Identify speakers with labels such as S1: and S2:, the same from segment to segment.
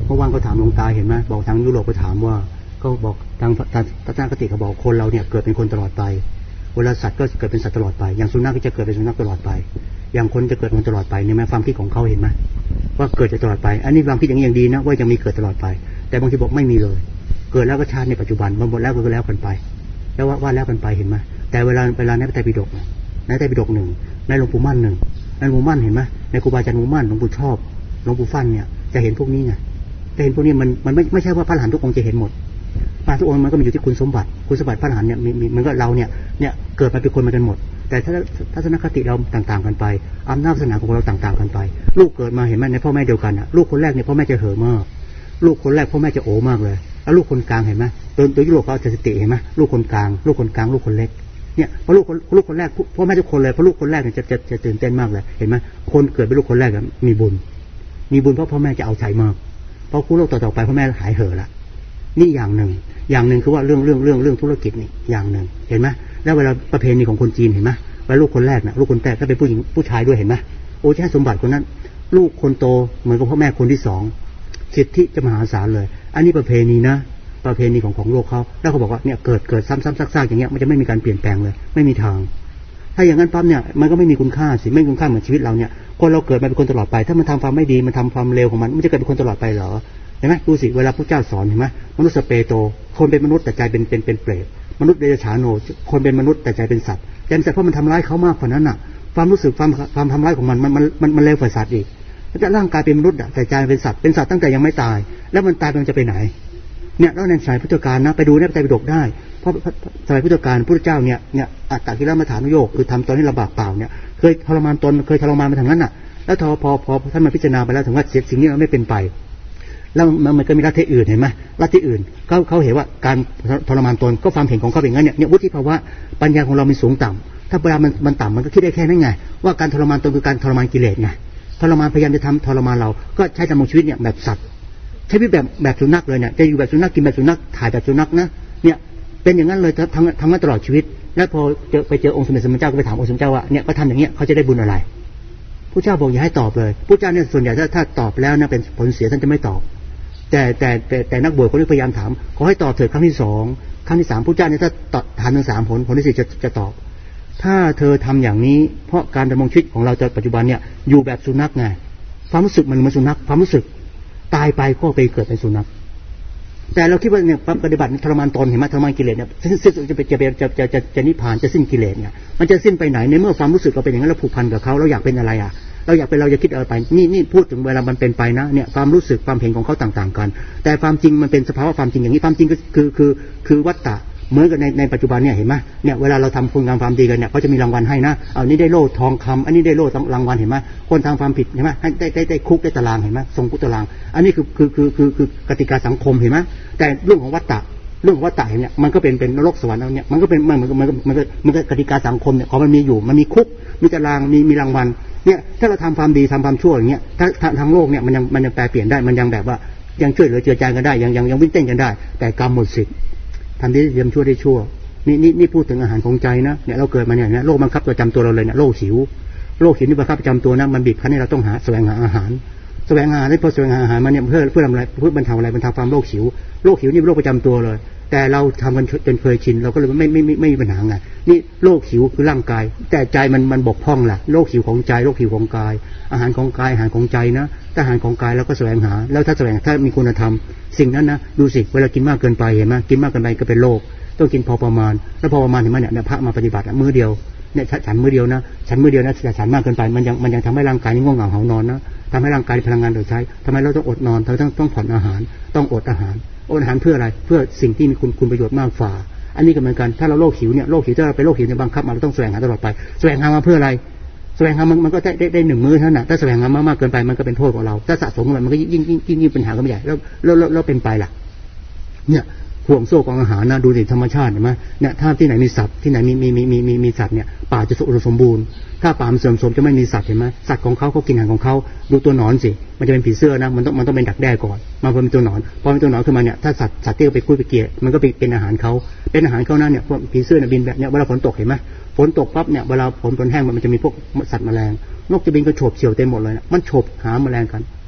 S1: เมื่อวานก็ถามหลวงตาเห็นไหมบอกทางยุโรปก็ถามว่าก็บอกทางทัศนคติเขาบอกคนเราเนี่ยเกิดเป็นคนตลอดไปเวลาสัตว์ก็เกิดเป็นสัตว์ตลอดไปอย่างสุนัขก็จะเกิดเป็นสุนัขตลอดไปอย่างคนจะเกิดเป็นตลอดไปเนี่ยแม้ความคิดของเขาเห็นไหมว่าเกิดจะตลอดไปอันนี้ความคิดอย่างนี้อย่างดีนะว่ายังมีเกิดตลอดไปแต่บางทีบอกไม่มีเลยเกิดแล้วก็ชาติในปัจจุบันหมดแล้วก็แล้วกันไปแล้วว่าแล้วกันไปเห็นไหมแต่เวลาในพระไตรปิฎกในพระไตรปิฎกหนึ่งในหลวงปู่มั่นหนึ่งในหลวงปู่มั่นเห็นไหมในครูบาอาจารย์หลวงปู่มั่นหลวงปู่ชอบหลวงปู่ฟั่นเนี่ยจะเห็นพวกนี้ไงจะเห็นพวกนี้มันไม่ใช่ว่าพระอรหันต์ทุกองค์จะเห็นหมดพระทุกองค์มันก็มีอยู่ที่คุณสมบัติพระอรหันต์เนี่ยมีมันก็เราเนี่ยเกิดมาเป็นคนมากันหมดแต่ถ้าทัศนคติเราต่างๆกันไปอำนาจศาสนาของเราต่างๆกันไปลูกเกิดมาเห็นไหมในพ่อแม่เดียวกันอ่ะลูกคนแรกเนี่ยพ่อแม่จะเห่อมากลูกคนแรกพ่อแม่จะโอมากเลยแล้วลูกคนกลางเห็นไหมตัวยุโรปเขาจะสติเห็นไหมลูกคนกลางลูกคนเล็กเนี่ยพอลูกคนแรกพ่อแม่ทุกคนเลยพอลูกคนแรกเนี่ยจะตื่นเต้นมากเลยเห็นไหมคนเกิดเป็นลูกคนแรกมีบุญเพราะพ่อแม่จะเอาใจมากเพราะคู่โลกต่อไปพ่อแม่หายเห่อละนี่อย่างหนึ่งคือว่าเรื่องธุรกิจนี่อย่างหนึ่งเห็นไหมแล้วเวลาประเพณีของคนจีนเห็นไหมเวลาลูกคนแรกนะลูกคนแรกถ้าเป็นผู้หญิงผู้ชายด้วยเห็นไหมโอ้จะให้สมบัติคนนั้นลูกคนโตเหมือนกับพ่อแม่คนที่สองสิทธิจะมหาศาลเลยอันนี้ประเพณีนะประเพณีของโลกเขาแล้วเขาบอกว่าเนี่ยเกิดซ้ำซากๆอย่างเงี้ยมันจะไม่มีการเปลี่ยนแปลงเลยไม่มีทางถ้าอย่างนั้นปั๊บเนี่ยมันก็ไม่มีคุณค่าสิไม่มีคุณค่าเหมือนชีวิตเราเนี่ยคนเราเกิดมาเป็นคนตลอดไปถ้ามันทำความไม่ดีมันทำความเลวของมันจะเกิดเป็นคนตลอดไปเหรอเห็นไหมดูสิเวลาพระเจ้าสอนเห็นไหมมนุษย์สเปโตคนเป็นมนุษย์แต่ใจเป็นเปรตมนุษย์เดรัจฉานโนคนเป็นมนุษย์แต่ใจเป็นสัตว์แต่เพราะมันทำร้ายเขามากกว่านั้นน่ะความรู้สึกความทำร้ายของมันเลวกว่าสัตว์อีกแต่ร่างกายเป็นมนุษย์แต่ใจเป็นสัตว์ตั้งแต่ยังไม่ตายแล้วมันตายมันจะไปไหนเนี่ยแล้วในสายพุทธกาลนะไปดูในพระไตรปิฎกได้เพราะสมัยพุทธกาลพระพุทธเจ้าเนี่ยอัตตกิลมัฏฐานุโยคคือทำตอนที่ลำบากเปล่าเนี่ยเคยทรมานตนเคยทรมานมาทางนั้นน่ะแล้วพอท่านมาพิจารณาไปแล้วถึงว่าสิ่งนี้มันไม่เป็นไปแล้วมันก็มีลัทธิอื่นเห็นไหมลัทธิอื่นเขาเห็นว่าการทรมานตนก็ความเห็นของเขาเป็นงั้นเนี่ยวุฒิภาวะปัญญาของเรามีสูงต่ำถ้าเวลามันต่ำมันก็คิดได้แค่นั้นไงว่าการทรมานตนคือการทรมานกิเลสไงทรมานพยายามจะทำทรมานเราก็ใช้ดำรงชีวิตเนี่ยแบบสัตว์ใช้ชีวิตแบบสุนัขเลยเนี่ยจะอยู่แบบสุนัขกินแบบสุนัขถ่ายแบบสุนัขนะเนี่ยเป็นอย่างนั้นเลยทั้งตลอดชีวิตแล้วพอไปเจอองค์สมเด็จพระเจ้าก็ไปถามองค์สมเด็จเจ้าว่าเนี่ยก็ทำอย่างเงี้ยเขาจะได้บุญอะไรพระเจ้าบอกอย่าให้ตอบเลยพระเจ้าเนี่ยส่วนใหญ่ถ้าตอบแล้วเนี่ยเป็นผลเสียท่านจะไม่ตอบแต่นักบวชคนนี้พยายามถามขอให้ตอบเถิดครั้งที่2ครั้งที่3พระเจ้าเนี่ยถ้าตอบถามถึง3ผลที่4จะตอบถ้าเธอทำอย่างนี้เพราะการดำรงชีวิตของเราในปัจจุบันเนี่ยอยู่แบบสุนัขไงความรู้สึกมันเหมือนสุนัขความรู้สึกตายไปก็ไปเกิดเป็นสุนัขแต่เราคิดว่าเนี่ยปฏิบัติทรมานตนเห็นไหมทรมานกิเลสเนี่ยสิ้นจะนิพพานจะสิ้นกิเลสเนี่ยมันจะสิ้นไปไหนในเมื่อความรู้สึกเราเป็นอย่างนั้นเราผูกพันกับเขาเราอยากเป็นอะไรอ่ะเราอยากเป็นเราจะคิดอะไรไปนี่พูดถึงเวลามันเป็นไปนะเนี่ยความรู้สึกความเห็นของเขาต่างๆกันแต่ความจริงมันเป็นสภาวะความจริงอย่างนี้ความจริงก็คือวัฏฏะเหมือนกับในปัจจุบันเนี่ยเห็นไหมเนี่ยเวลาเราทำคุณงามความดีกันเนี่ยเขาจะมีรางวัลให้นะนี่ได้โล่ทองคำอันนี้ได้โล่รางวัลเห็นไหมคนทำความผิดเห็นไหมได้คุกได้ตารางเห็นไหมทรงคุกตารางอันนี้คือกติกาสังคมเห็นไหมแต่เรื่องของวัฏฏะเนี่ยมันก็เป็นนรกสวรรค์เนี่ยมันก็เป็นมันก็กติกาสังคมเนี่ยของมันมีอยู่มันมีคุกมีตารางมีรางวัลเนี่ยถ้าเราทำความดีทำความชั่วอย่างเงี้ยถ้าทางโลกเนี่ยมันยังแปลเปลี่ยนได้มันยังแบบว่ายังช่วยเหลือเจือจานกันได้ยังวิ่งเต้นกันได้แต่กรรมหมดสิทธิ์ทำดีเยี่ยมชั่วได้ชั่วนี่พูดถึงอาหารของใจนะเนี่ยเราเกิดมาเนี่ยโลกบังคับประจำตัวเราเลยเนี่ยโรคหิวนี่บังคับประจำตัวนะมันบีบคั้นให้เราต้องแสวงหาอาหารได้พอแสวงหาอาหารมาเนี่ยเพื่อทำอะไรเพื่อบรรเทาความโรคหิวนี่เป็นโรคประจำตัวเลยแต่เราทำกันจนเคยชินเราก็เลยไม่มีปัญหาไงนี่โรคหิวคือร่างกายแต่ใจมันบกพร่องล่ะโรคหิวของใจโรคหิวของกายอาหารของกายอาหารของใจนะถ้าอาหารของกายเราก็แสวงหาแล้วถ้ามีคุณธรรมสิ่งนั้นนะดูสิเวลากินมากเกินไปเห็นไหมกินมากเกินไปก็เป็นโรคต้องกินพอประมาณแล้วพอประมาณเห็นไหมเนี่ยพระมาปฏิบัติมื้อเดียวเนี่ยฉันมื้อเดียวนะแต่ฉันมากเกินไปมันยังทำให้ร่างกายนี่ง่วงเหงาหานอนนะทำให้ร่างกายพลังงานเหลือใช้ทำให้เราต้องอดนอนเราต้องผ่อนอาหารต้องอดอาหารเพื่ออะไรเพื่อสิ่งที่มีคุณประโยชน์มากฝ่าอันนี้ก็เหมือนกันถ้าเราโรคหิวเนี่ยโรคหิวถ้าเราเป็นโรคหิวเนี่ยบังคับมาเราต้องแสวงหาตลอดไปแสวงหามาเพื่ออะไรแสวงหามันก็ได้1มื้อเท่านั้นถ้าแสวงหามากเกินไปมันก็เป็นโทษของเราถ้าสะสมมันก็ยิ่งปัญหาก็ไม่ใหญ่แล้วเป็นไปล่ะเนี่ยห่วงโซ่ของอาหารนะดูสิธรรมชาติเห็นไหมเนี่ยถ้าที่ไหนมีสัตว์ที่ไหนมีสัตว์เนี่ยป่าจะอุดมสมบูรณ์ถ้าป่าเสื่อมโทรมจะไม่มีสัตว์เห็นไหมสัตว์ของเขากินอาหารของเขาดูตัวหนอนสิมันจะเป็นผีเสื้อนะมันต้องเป็นดักแด้ก่อนมาพอเป็นตัวหนอนพอเป็นตัวหนอนขึ้นมาเนี่ยถ้าสัตว์ที่ไปคุยไปเกี่ยมันก็เป็นอาหารเขานั้นเนี่ยพวกผีเสื้อเนี่ยบินแบบเนี่ยเวลาฝนตกเห็นไหมฝนตกปั๊บเนี่ยเวลาฝนแห้งมันจะมีพวกสัตว์แมลงนกจะบินก็โฉบเฉี่ยวเต็มหมดเลยนะมันโฉบหาแมลงกัน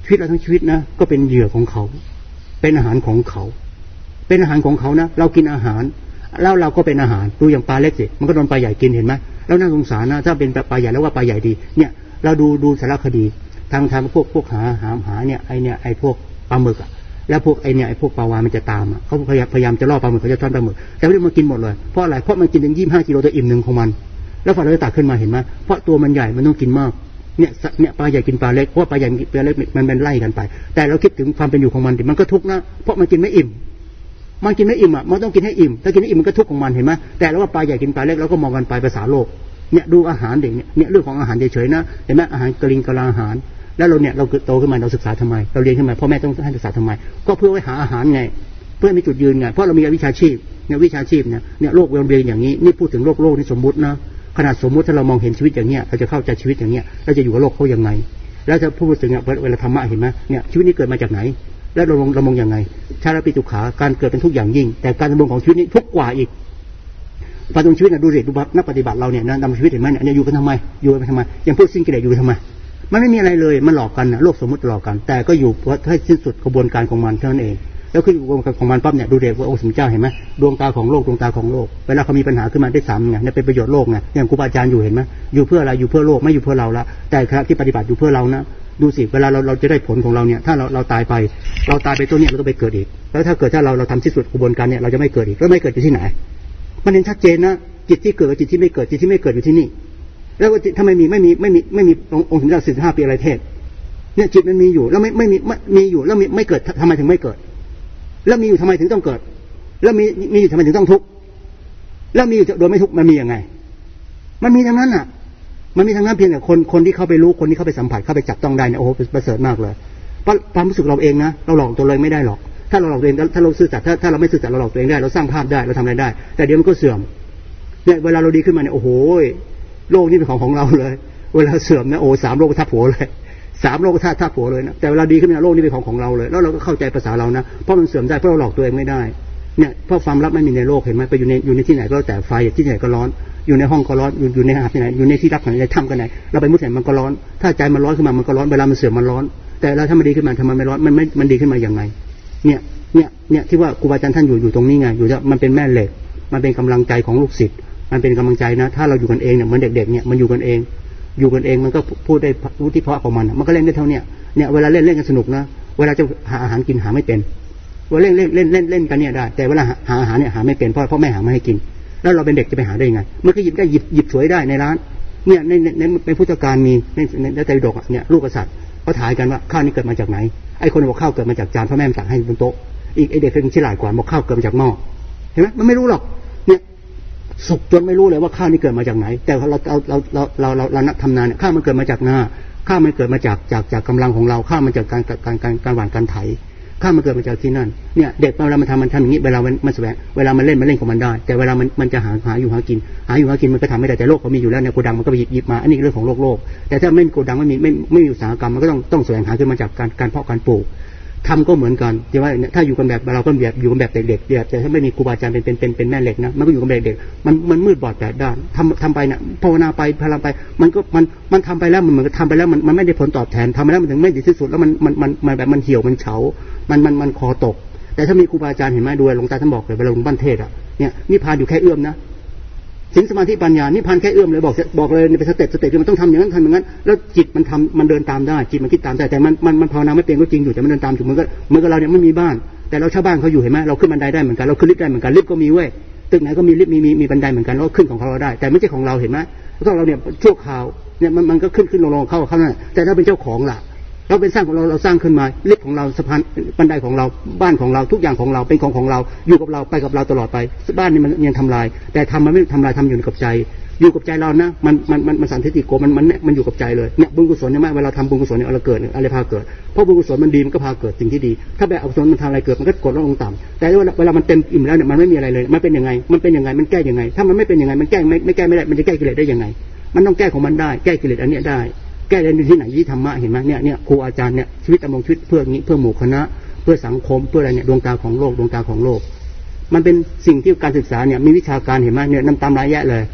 S1: ชีวิตเราทั้งชีวิตนะก็เป็นเหยื่อของเขาเป็นอาหารของเขาเป็นอาหารของเขานะเรากินอาหารแล้วเราก็เป็นอาหารดูอย่างปลาเล็กสิมันก็โดนปลาใหญ่กินเห็นไหมแล้วน่าสงสารนะถ้าเป็นปลาใหญ่แล้วว่าปลาใหญ่ดีเนี่ยเราดูสารคดีทางพวกหาเนี่ยไอพวกปลาหมึกอ่ะแล้วพวกไอพวกปลาวาฬมันจะตามเขาพยายามจะล่อปลาหมึกเขาจะต้อนปลาหมึกแต่ไม่ได้มากินหมดเลยเพราะอะไรเพราะมันกินถึง25 กิโลต่ออิ่มหนึ่งของมันแล้วพอเราตักขึ้นมาเห็นไหมเพราะตัวมันใหญ่มันต้องกินมากเนี่ยปลาใหญ่กินปลาเล็กเพราะปลาใหญ่ปลาเล็กมันเป็นไล่กันไปแต่เราคิดถึงความเป็นอยู่ของมันมันก็ทุกข์นะเพราะมันกินไม่อิ่มอ่ะมันต้องกินให้อิ่มถ้ากินให้อิ่มมันก็ทุกข์ของมันเห็นไหมแต่แล้วว่าปลาใหญ่กินปลาเล็กเราก็มองกันไปภาษาโลกเนี่ยดูอาหารเด็กเนี่ยเรื่องของอาหารเฉยๆนะเห็นไหมอาหารกลิงกะลาอาหารแล้วเราโตขึ้นมาเราศึกษาทำไมเราเรียนขึ้นมาพ่อแม่ต้องให้ศึกษาทำไมก็เพื่อไว้หาอาหารไงเพื่อมีจุดยืนไงเพราะเรามีวิชาชีพเนี่ยวิชาชีพเนี่ยโลกเรียนอย่างนี้นี่พูดถึงโลกนี่สมมุตินะขนาดสมมุติถ้าเรามองเห็นชีวิตอย่างเนี้ยเราจะเข้าใจชีวิตอย่างเนี้ยเราจะอยู่กับโลกเขายังไงแล้วจะพูดถึงเวลาธรรมะเห็นไหมเนี่ยชีวิตนี้เกิดมาจากไหนแล้วเรามองยังไงชาติปิตุขาการเกิดเป็นทุกอย่างยิ่งแต่การดำรงของชีวิตนี้ทุกกว่าอีกการดำรงชีวิตดูนักปฏิบัติเราเนี่ยดำรงชีวิตเห็นไหมเนี่ยอยู่กันทำไมอยู่กันทำไมยังพูดสิ้นกิเลสอยู่ทำไมมันไม่มีอะไรเลยมันหลอกกันนะโลกสมมุติหลอกกันแต่ก็อยู่ให้สิ้นสุดกระบวนการของมันเท่านั้นเองแล้วคือกระบวนการของมันปั๊บเนี่ยดูเด็กว่าองค์สมเจ้าเห็นไหมดวงตาของโลกเวลาเขามีปัญหาขึ้นมาได้3ไงเนี่ยเป็นประโยชน์โลกไงอย่างครูบาอาจารย์อยู่เห็นไหมอยู่เพื่ออะไรอยู่เพื่อโลกไม่อยู่เพื่อเราละแต่ขณะที่ปฏิบัติอยู่เพื่อเรานะดูสิเวลาเราจะได้ผลของเราเนี่ยถ้าเราตายไปตัวเนี่ยเราต้องไปเกิดอีกแล้วถ้าเกิดเราทำสิ้นสุดกระบวนการเนี่ยเราจะไม่เกิดอีกแล้วไม่เกิดอยู่ที่ไหนมันเห็นชัดเจนนะจิตที่เกิดกับจิตที่ไม่เกิดอยู่ที่นี่แล้วถ้าไม่มีองค์สมเด็จ45 ปีอะไรเทศเนี่ยจิตมันมีอยู่แล้วมีอยู่แล้วไม่เกิดทำไมถึงไม่เกิดแล้วมีอยู่ทำไมถึงต้องเกิดแล้วมีอยู่ทำไมถึงต้องทุกข์แล้วมีอยู่โดยไม่ทุกข์มันมียังไงมันมีทั้งนั้นอ่ะมันมีทั้งนั้นเพียงแต่คนที่เข้าไปรู้คนที่เข้าไปสัมผัสเข้าไปจับต้องได้เนี่ยโอ้โหประเสริฐมากเลยเพราะความรู้สึกเราเองนะเราหลอกตัวเองไม่ได้หรอกถ้าเราหลอกตัวเองถ้าเราซื่อสัตย์ถ้าเราไม่ซื่อสัตย์เราหลอกตัวเองได้เราสร้างภาพได้เราทำอะไรได้แต่เดี๋ยวมันก็เสื่อมเนี่ยเวลาเราดีขึ้นมาเนี่ยโอ้โหโลกนี้เป็นของเราเลยเวลาเสื่อมนะโอ้3 โลกทับหัวเลย3 โลกทับหัวเลยนะแต่เวลาดีขึ้นมาโลกนี้เป็นของเราเลยแล้วเราก็เข้าใจภาษาเรานะเพราะมันเสื่อมได้เพราะเราหลอกตัวเองไม่ได้เนี่ยเพราะความลับไม่มีในโลกเห็นไหมไปอยู่ในที่ไหนก็แต่ไฟที่ไหนก็ร้อนอยู่ในห้องก็ร้อนอยู่ในหาดที่ไหนอยู่ในที่รับไหนในถ้ำก็ไหนเราไปมุดไหนมันก็ร้อนถ้าใจมันร้อนขึ้นมามันก็ร้อนเวลามันเสื่อมมันร้อนแต่เราถ้ามันดีขึ้นมาทำไมไม่ร้อนมันดีขึ้นมาอย่างไงเนี่ยที่ว่าครูบาอาจารย์ท่านอยู่ตรงนี้ไงอยู่มันเป็นแม่เหล็กมันเป็นกำลังใจของลูกศิษย์มันเป็นกำลังใจนะถ้าเราอยู่กันเองเนี่ยเหมือนเด็กๆเนี่ยมันอยู่กันเองมันก็พูดได้รู้ที่เพาะของมันก็เล่นได้เท่าเนี่ยเวลาเล่นกันสนุกนะเวลาจะหาอาหารกินหาไม่เป็นว่าเล่นกันเนี่ยได้แต่เวลาหาอาหารเนี่ยหาไม่เป็นเพราะแม่หามาให้กินแล้วเราเป็นเด็กจะไปหาได้ยังไงมันก็หยิบฉวยได้ในร้านเนี่ยในพุทธการมีในไตรปิฎกเนี่ยลูกกษัตริย์เขาถ่ายกันว่าข้าวนี้เกิดมาจากไหนไอ้คนบอกข้าวเกิดมาจากจานพ่อแม่สั่งให้บนโต๊ะอีกไอ้เด็กเป็นฉลาดกว่าบอกข้าวเกิดมาจากหม้อเห็นไหมมันไม่รู้หรอกเนี่ยสุกจนไม่รู้เลยว่าข้าวนี้เกิดมาจากไหนแต่เรานักทำนาเนี่ยข้าวมันเกิดมาจากนาข้าวมันเกิดมาจากกำลังของเราข้าวมันจากการหว่านการไถข้าวมันเกิดมาจากที่นั่นเนี่ยเด็กเวลามันทำอย่างนี้เวลามันแสวงเวลามันเล่นของมันได้แต่เวลามันจะหาอยู่หากินมันก็ทำไม่ได้แต่โลกเขามีอยู่แล้วในโกดังมันก็ไปหยิบมาอันนี้เรื่องของโลกแต่ถ้าไม่มีโกดังไม่มีอุตสาหกรรมมันก็ต้องแสวงหาขึ้นมาจากการเพาะการปลูกทำก็เหมือนกันที่ว่าถ้าอยู่กันแบบเราก็แบบอยู่กันแบบเด็กๆแต่ถ้าไม่มีครูบาอาจารย์เป็นแม่เหล็กนะมันก็อยู่กันแบบเด็กมันมืดบอดแปดด้านทำไปเนี่ยภาวนาไปพลังไปมันทำไปแล้วมันเหมือนกับทำไปแล้วมันไม่ได้ผลตอบแทนทำไปแล้วมันถึงไม่ดีที่สุดแล้วมันแบบมันเหี่ยวมันเฉามันคอตกแต่ถ้ามีครูบาอาจารย์เห็นไหมดูหลวงตาท่านบอกเลยเวลาหลวงบ้านเทศอ่ะเนี่ยนิพพานอยู่แค่เอื้อมนะศีลสมาธิปัญญานิพพานแค่เอื้อมเลยบอกเลยในสเต็ปมันต้องทำอย่างนั้นแล้วจิตมันเดินตามได้จิตมันคิดตามได้แต่มันภาวนาไม่เป็นก็จริงอยู่แต่มันเดินตามอยู่เหมือนกับเราเนี่ยไม่มีบ้านแต่เราชาวบ้านเขาอยู่เห็นไหมเราขึ้นบันไดได้เหมือนกันเราขึ้นลิฟต์ได้เหมือนกันลิฟต์ก็มีเว้ยตึกไหนก็มีลิฟต์มีบันไดเหมือนกันเราขึ้นของเราได้แต่ไม่ใช่ของเราเห็นไหมแล้วเราเนี่ยชั่วคราวเนี่ยมันก็ขึ้นลงเข้านั่นแต่ถ้าเป็นเจ้าของล่ะเราเป็นสร้างของเราสร้างขึ้นมาลิฟต์ของเราสะพานบันไดของเราบ้านของเราทุกอย่างของเราเป็นของเราอยู่กับเราไปกับเราตลอดไปบ้านนี่มันยังทำลายแต่ทำมันไม่ทำลายทำอยู่กับใจอยู่กับใจเรานะมันสันติโกมันอยู่กับใจเลยเนี่ยบุญกุศลเนี่ยเวลาทำบุญกุศลเนี่ยอะไรเกิดอะไรพาเกิดเพราะบุญกุศลมันดีมันก็พาเกิดสิ่งที่ดีถ้าแบบอกุศลมันทำอะไรเกิดมันก็กดลงต่ำแต่เวลามันเต็มอิ่มแล้วเนี่ยมันไม่มีอะไรเลยมันเป็นยังไงมันแก้ยังไงถ้ามันไม่เป็นยังไงมันแก้ไม่ได้มันจะแก้กิเลสได้ยังไงมันต้องแก้ของมันได้แก้กิเลสอันนี้ได้แก้ได้ที่ไหนที่ธรรมะเห็นไหมเนี่ยครูอาจารย์เนี่ยชีวิตดำรงชีวิตเพื่อนี้เพื่อหมู่คณะเพื่อสังคมเพื่ออะไรเนี่ยดวงตาของโลกมันเป็นสิ่งที่การศึกษาเนี่ยมีวิชาการเห็นไหมเนี่ยนำตามรายแยะเลย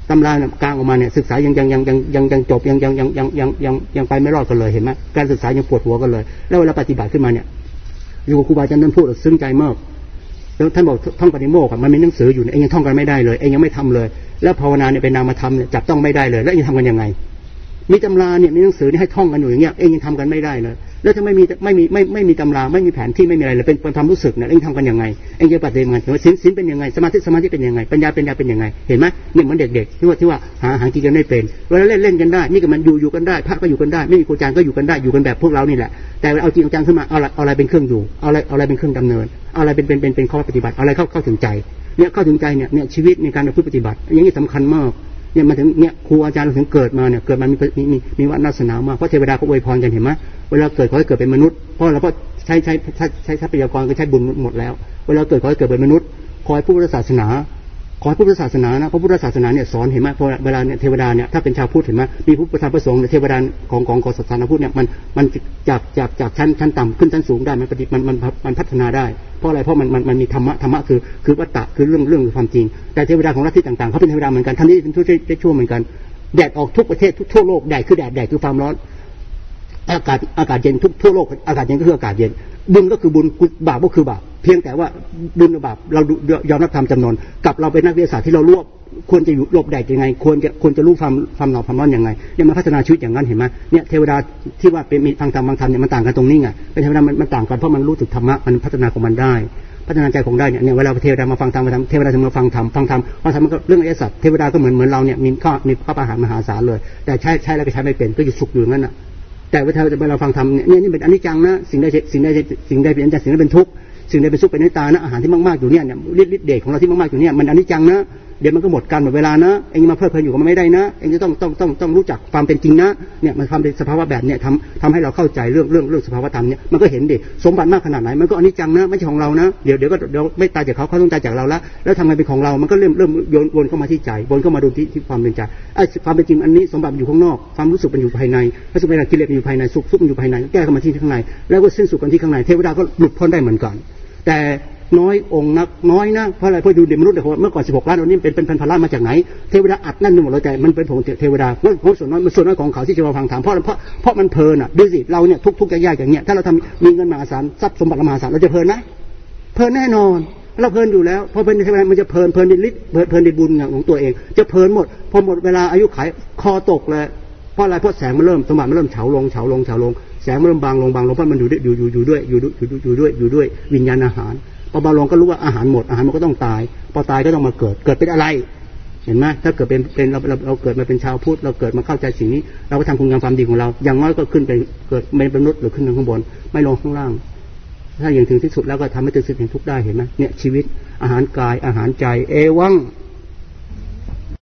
S1: ตำรากลางออกมาเนี่ยศึกษายังจบยังไปไม่รอดกันเลยเห็นไหมการศึกษายังปวดหัวกันเลยแล้วเวลาปฏิบัติขึ้นมาเนี่ยอยู่กับครูบาอาจารย์ท่านพูดซึ้งใจมากแล้วท่านบอกท่องปฏิโมกข์มันมีหนังสืออยู่เองยังท่องกันไม่ได้เลยเองยังไม่ทำเลยแล้วภาวนาเนี่ยเป็นนามธรรมเนี่ยจับต้องไม่ได้เลยแล้วเองทำกันยังไงมีตำราเนี่ยมีหนังสือนี่ให้ท่องกันอยู่อย่างเงี้ยเองยังทำกันไม่ได้เลยแล้วถ้าไม่มีตำราไม่มีแผนที่ไม่มีอะไรเลยเป็นความรู้สึกเนี่ยเองทำกันยังไงเองจะปฏิบัติยังไงศีลเป็นยังไงสมาธิเป็นยังไงปัญญาเป็นยังไงเห็นไหมเนี่ยเหมือนเด็กๆที่ว่าหากินกันไม่เป็นเวลาเล่นกันได้นี่ก็มันอยู่กันได้พระก็อยู่กันได้ไม่มีครูอาจารย์ก็อยู่กันได้อยู่กันแบบพวกเรานี่แหละแต่เอาจริงจังขึ้นมาเอาอะไรเป็นเครื่องอยู่เอาอะไรเป็นเครื่องดำเนินเอาอะไรเป็นข้อปฏิบัติอะไรเข้าถึงใจเนี่ยเข้าถึงใจเนี่ยชีวิตในการปฏิบัติอย่างนี้สำคัญมากเนี่ยมาถึงเนี่ยครูอาจารย์ถึงเกิดมาเนี่ยเกิดมามีวาสนามากเพราะเทวดาเขาอวยพรกันเห็นไหมเวลาเกิดขอให้เกิดเป็นมนุษย์เพราะเราก็ใช้ทรัพยากรก็ใช้บุญหมดแล้วเวลาเกิดขอให้เกิดเป็นมนุษย์ขอให้พุทธศาสนาขอให้พุทธศาสนานะเพราะพุทธศาสนาเนี่ยสอนเห็นไหมพอเวลาเนี่ยเทวดาเนี่ยถ้าเป็นชาวพุทธเห็นไหมมีผู้ประธานประสงค์เทวดาของศาสนาพุทธเนี่ยมันจากชั้นต่ำขึ้นชั้นสูงได้มันพัฒนาได้เพราะอะไรเพราะมันมีธรรมะคือวัตตะคือเรื่องความจริงแต่เทวดาของลัทธิต่างๆเขาเป็นเทวดาเหมือนกันท่านนี้เป็นได้ชั่วเหมือนกันแดดออกทุกประเทศทั่วโลกแดดคือความร้อนอากาศเย็นทั่วโลกอากาศเย็นก็คืออากาศเย็นบุญก็คือบุญบาปก็คือบาปเพียงแต่ว่าบุญกับบาปเรายอมรับทำจำนวนกับเราเป็นนักวิทยาศาสตร์ที่เรารู้ควรจะอยู่หลบแดดยังไงควรจะรู้ความหนาวความร้อนยังไงเนี่ยมันพัฒนาชีวิตอย่างนั้นเห็นไหมเนี่ยเทวดาที่ว่าเป็นมีทางธรรมบางธรรมเนี่ยมันต่างกันตรงนี้ไงเป็นเทวดามันต่างกันเพราะมันรู้ถึงธรรมะมันพัฒนาของมันได้พัฒนาใจของได้เนี่ยเวลาเทวดามาฟังธรรมเทวดาจะมาฟังธรรมมันก็เรื่องอริยสัจเทวดาก็เหมือนเราเนี่ยมีข้าวอาหารมหาศาลเลยแต่ใช้แล้วก็ใช้ไม่เป็นก็อยู่สุขอยู่งั้นน่ะแต่เวลาเราฟังธรรมเนี่ยนี่เป็นอนิจจังนะสิ่งใดเป็นอนิจจังสิ่งใดเป็นทุกข์สิ่งใดเป็นสุขเป็นอนัตตานะอาหารที่มากๆอยู่เนี่ยฤทธิ์เดชของเราที่มากๆอยู่เนี่ยมันอนิจจังนะเดี๋ยวมันก็หมดการหมดเวลานะเองมาเพลิดเพลินอยู่กับมันไม่ได้นะเองจะต้องรู้จักความเป็นจริงนะเนี่ยมันความเป็นสภาวะแบบเนี่ยทำให้เราเข้าใจเรื่องสภาวะธรรมเนี่ยมันก็เห็นดิสมบัติมากขนาดไหนมันก็อนิจจังนะไม่ใช่ของเรานะเดี๋ยวไม่ตายจากเขาต้องตายจากเราแล้วทำไงเป็นของเรามันก็เริ่มวนเข้ามาที่ใจวนเข้ามาดูที่ความเป็นใจความเป็นจริงอันนี้สมบัติอยู่ข้างนอกความรู้สึกมันอยู่ภายในพระสุภาพกิเลสมันอยู่ภายในสุขมันอยู่ภายในแก้เข้ามาที่ข้างในแล้วก็สิ้นสุดกันที่ข้างในเทวดาก็หลุดพ้นได้เหมือนกันแต่น้อยองค์นักน้อยนะเพราะอะไรเพราะดูเด็กมนุษย์เมื่อก่อน16 ล้านวันนี้เป็นพันล้านมาจากไหนเทวดาอัดนั่นหมดเลยแต่มันเป็นของเทวดาเพราะส่วนน้อยของเขาที่จะมาฟังถามเพราะมันเพลินอ่ะดูสิเราเนี่ยทุกยากอย่างเงี้ยถ้าเรามีเงินมหาศาลทรัพย์สมบัติมหาศาลเราจะเพลินไหมเพลินแน่นอนเราเพลินอยู่แล้วพอเพลินในเทวดามันจะเพลินในฤทธิ์เพลินในบุญของตัวเองจะเพลินหมดพอหมดเวลาอายุขัยคอตกเลยเพราะอะไรเพราะแสงมันเริ่มสมบัติมันเริ่มเฉาลงแสงมันเริ่มบางลงเพราะมันอยู่ด้วยวิญญาณอาหารพอบาลงก็รู้ว่าอาหารหมดก็ต้องตายพอตายก็ต้องมาเกิดเป็นอะไรเห็นไหมถ้าเกิดเป็นเราเกิดมาเป็นชาวพุทธเราเกิดมาเข้าใจสิ่งนี้เราก็ทำคุณงามความดีของเราอย่างน้อยก็ขึ้นไปเกิดเป็นมนุษย์หรือขึ้นข้างบนไม่ลงข้างล่างถ้าอย่างถึงที่สุดแล้วก็ทำให้ถึงสิ่งทุกข์ได้เห็นไหมเนี่ยชีวิตอาหารกายอาหารใจเอวัง